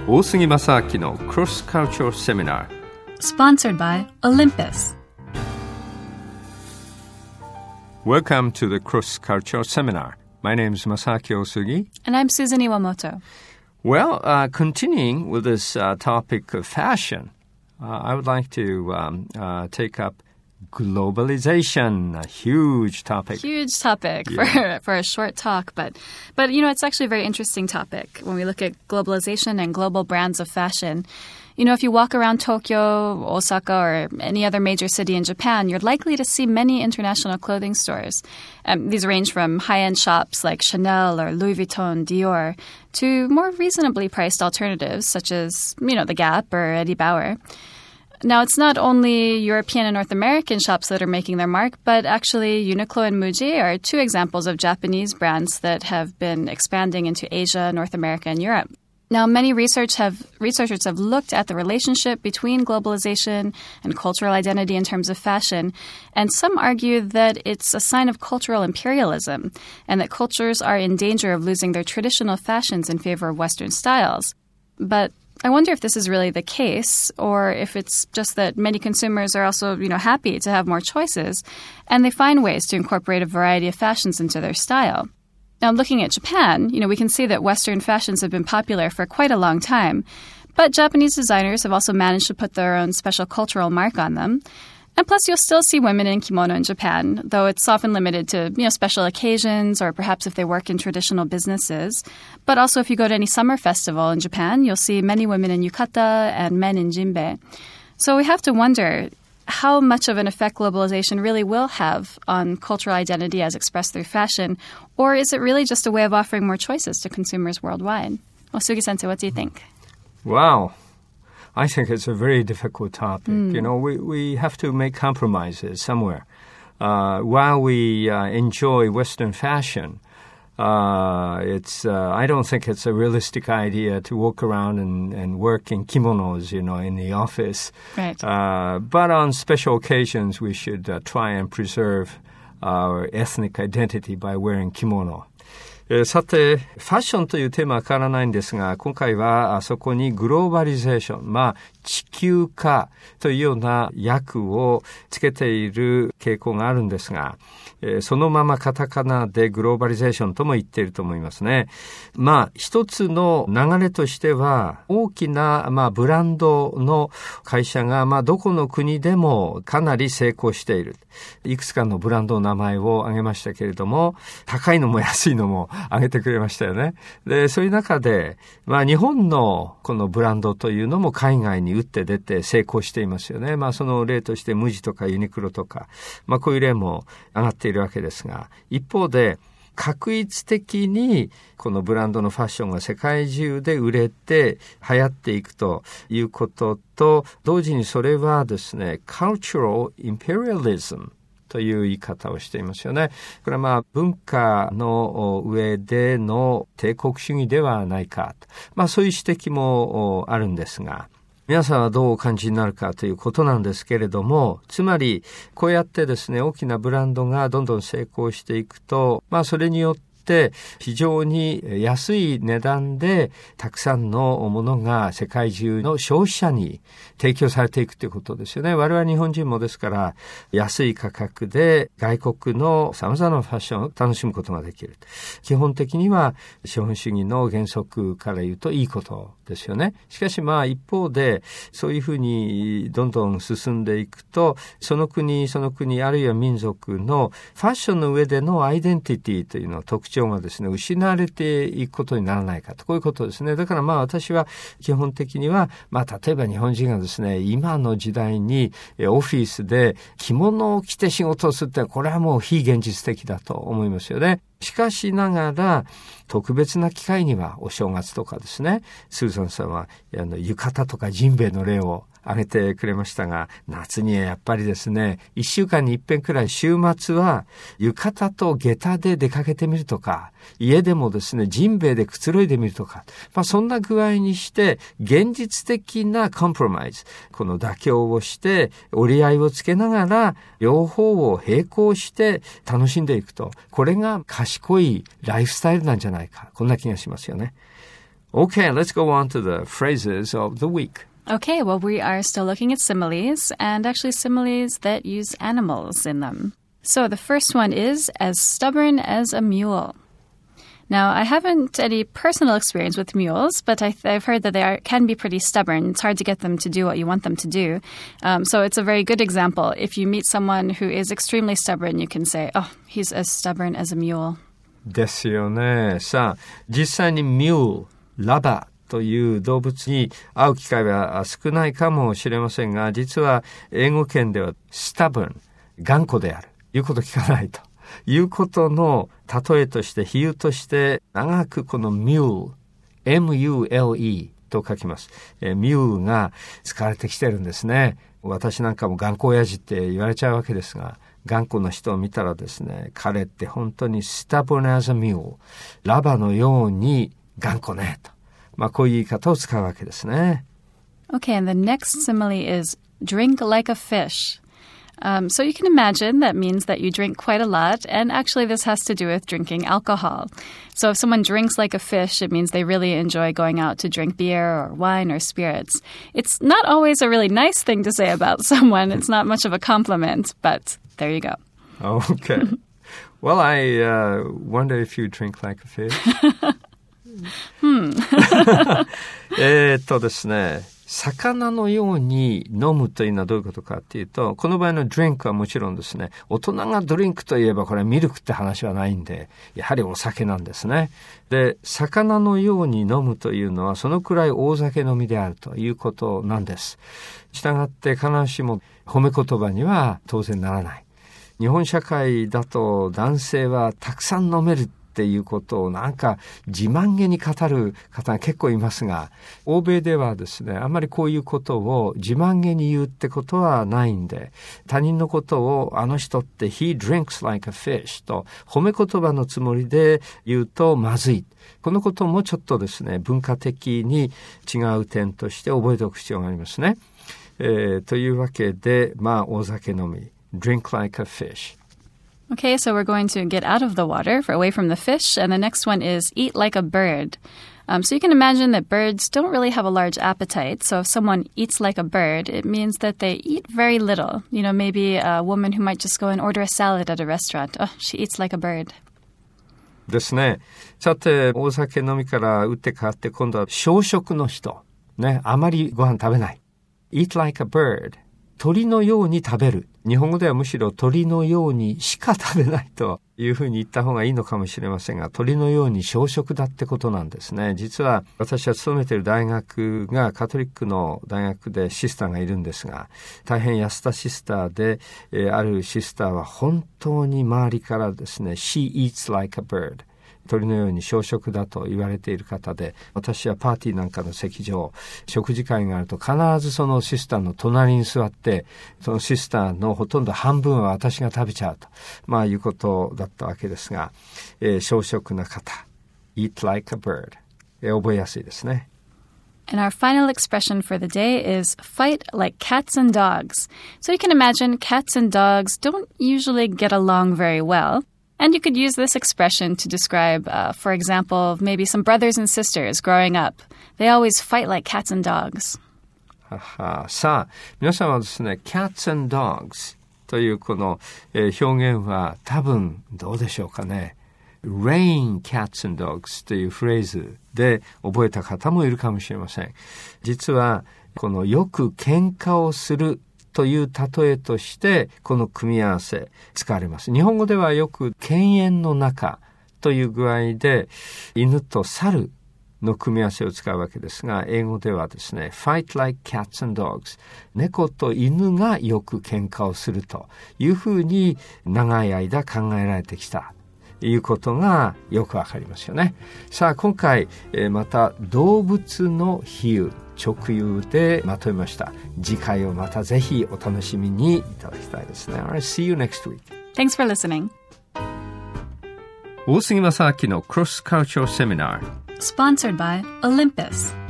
大杉正明の Cross Cultural Seminar Sponsored by Olympus. Welcome to the Cross Cultural Seminar. My name is Masaaki Osugi. And I'm Susan Iwamoto. Well, continuing with this topic of fashion, I would like to take up globalization, a huge topic. Huge topic for a short talk, but you know, it's actually a very interesting topic when we look at globalization and global brands of fashion. You know, if you walk around Tokyo, Osaka, or any other major city in Japan, you're likely to see many international clothing stores. These range from high-end shops like Chanel or Louis Vuitton, Dior, to more reasonably priced alternatives such as, you know, The Gap or Eddie Bauer. Now, it's not only European and North American shops that are making their mark, but actually Uniqlo and Muji are two examples of Japanese brands that have been expanding into Asia, North America, and Europe. Now, many researchers have looked at the relationship between globalization and cultural identity in terms of fashion, and some argue that it's a sign of cultural imperialism and that cultures are in danger of losing their traditional fashions in favor of Western styles. But I wonder if this is really the case, or if it's just that many consumers are also, you know, happy to have more choices, and they find ways to incorporate a variety of fashions into their style. Now, looking at Japan, you know, we can see that Western fashions have been popular for quite a long time, but Japanese designers have also managed to put their own special cultural mark on them. And plus, you'll still see women in kimono in Japan, though it's often limited to, you know, special occasions or perhaps if they work in traditional businesses. But also, if you go to any summer festival in Japan, you'll see many women in yukata and men in jinbei. So we have to wonder how much of an effect globalization really will have on cultural identity as expressed through fashion, or is it really just a way of offering more choices to consumers worldwide? Well, Sugi-sensei, what do you think? Wow. I think it's a very difficult topic. You know, we have to make compromises somewhere. While we enjoy Western fashion, I don't think it's a realistic idea to walk around and work in kimonos, you know, in the office. Right. But on special occasions, we should try and preserve our ethnic identity by wearing kimono. さて、ファッションというテーマは変わらないんですが、今回はそこにグローバリゼーション、地球化というような訳をつけている傾向があるんですが、そのままカタカナでグローバリゼーションとも言っていると思いますね。一つの流れとしては、大きなブランドの会社がどこの国でもかなり成功している。いくつかのブランドの名前を挙げましたけれども、高いのも安いのも挙げてくれましたよね。で、そういう中で、日本のこのブランドというのも海外に打って出て成功していますよね。その例としてムジとかユニクロとか、こういう例も上がっているわけですが、一方で確一的にこのブランドのファッションが世界中で売れて流行っていくということと、同時にそれはですね、cultural imperialismという言い方をしていますよね。これは文化の上での帝国主義ではないかと。そういう指摘もあるんですが、皆さんはどうお感じになるかということなんですけれども、つまりこうやってですね、大きなブランドがどんどん成功していくと、それによって非常に安い値段でたくさんのものが世界中の消費者に提供されていくということですよね。我々日本人もですから安い価格で外国の様々なファッションを楽しむことができる。基本的には資本主義の原則から言うといいことですよね。しかし一方でそういうふうにどんどん進んでいくと、その国あるいは民族のファッションの上でのアイデンティティというの特徴がですね、失われていくことにならないかと、こういうことですね。だから私は基本的には例えば日本人がですね、今の時代にオフィスで着物を着て仕事をするって、これはもう非現実的だと思いますよね。しかしながら特別な機会にはお正月とかですね、スーザンさんは浴衣とかジンベエの例を挙げてくれましたが、夏にはやっぱりですね、1週間に一遍くらい週末は浴衣と下駄で出かけてみるとか、家でもですね、ジンベエでくつろいでみるとか、そんな具合にして現実的なコンプロマイズ、この妥協をして折り合いをつけながら両方を並行して楽しんでいくと、これが賢いライフスタイルなんじゃないか、こんな気がしますよね。 Okay, let's go on to the phrases of the week. Okay, well, we are still looking at similes, and actually similes that use animals in them. So the first one is as stubborn as a mule. Now, I haven't any personal experience with mules, but I've heard that they can be pretty stubborn. It's hard to get them to do what you want them to do. So it's a very good example. If you meet someone who is extremely stubborn, you can say, oh, he's as stubborn as a mule. ですよね。さあ、実際にミュール、ラバという動物に会う機会は少ないかもしれませんが、実は英語圏では stubborn、頑固である、言うこと聞かないということの例えとして、比喩として長くこのミュール、M-U-L-E と書きます。ミュールが使われてきてるんですね。私なんかも頑固親父って言われちゃうわけですが、頑固な人を見たらですね、彼って本当に stubborn as a mule、 ラバのように頑固ねと、こういう言い方を使うわけですね。 Okay, and the next simile is drink like a fish. So you can imagine that means that you drink quite a lot, and actually this has to do with drinking alcohol. So if someone drinks like a fish, it means they really enjoy going out to drink beer or wine or spirits. It's not always a really nice thing to say about someone. It's not much of a compliment, but there you go. Okay. Well, I wonder if you drink like a fish. ですね、魚のように飲むというのはどういうことかっていうと、この場合のドリンクはもちろんですね、大人がドリンクといえばこれはミルクって話はないんで、やはりお酒なんですね。で、魚のように飲むというのはそのくらい大酒飲みであるということなんです。したがって必ずしも褒め言葉には当然ならない。日本社会だと男性はたくさん飲めるっていうことをなんか自慢げに語る方が結構いますが、欧米ではですね、あんまりこういうことを自慢げに言うってことはないんで、他人のことをあの人って He drinks like a fish と褒め言葉のつもりで言うとまずい。このこともちょっとですね、文化的に違う点として覚えておく必要がありますね。というわけで、大酒飲み。Drink like a fish. Okay, so we're going to get out of the water, away from the fish, and the next one is eat like a bird. So you can imagine that birds don't really have a large appetite. So if someone eats like a bird, it means that they eat very little. You know, maybe a woman who might just go and order a salad at a restaurant. Oh, she eats like a bird. ですね。さて、大酒飲みから打って変わって今度は小食の人。ね、あまりご飯食べない。Eat like a bird. 鳥のように食べる。日本語ではむしろ鳥のようにしか食べないというふうに言った方がいいのかもしれませんが、鳥のように小食だってことなんですね。実は私は勤めている大学がカトリックの大学でシスターがいるんですが、大変安田シスターで、あるシスターは本当に周りからですね、She eats like a bird。鳥のように小食だと言われている方で、私はパーティーなんかの席上、食事会があると必ずそのシスターの隣に座って、そのシスターのほとんど半分は私が食べちゃうと、いうことだったわけですが、小食な方、eat like a bird、覚えやすいですね。 And our final expression for the day is fight like cats and dogs. So you can imagine cats and dogs don't usually get along very well.And you could use this expression to describe, for example, maybe some brothers and sisters growing up. They always fight like cats and dogs. さあ、皆さんはですね、cats and dogs というこの、表現は多分どうでしょうかね。Rain cats and dogs というフレーズで覚えた方もいるかもしれません。実はこのよく喧嘩をするという例えとしてこの組み合わせ使われます。日本語ではよく犬猿の仲という具合で犬と猿の組み合わせを使うわけですが、英語ではですね fight like cats and dogs、 猫と犬がよく喧嘩をするというふうに長い間考えられてきたということがよくわかりますよね。さあ今回、また動物の比喩直喩でまとめました。次回をまたぜひお楽しみにいただきたいですね。Alright, see you next week. Thanks for listening. 大杉正明の Cross Cultural Seminar Sponsored by Olympus.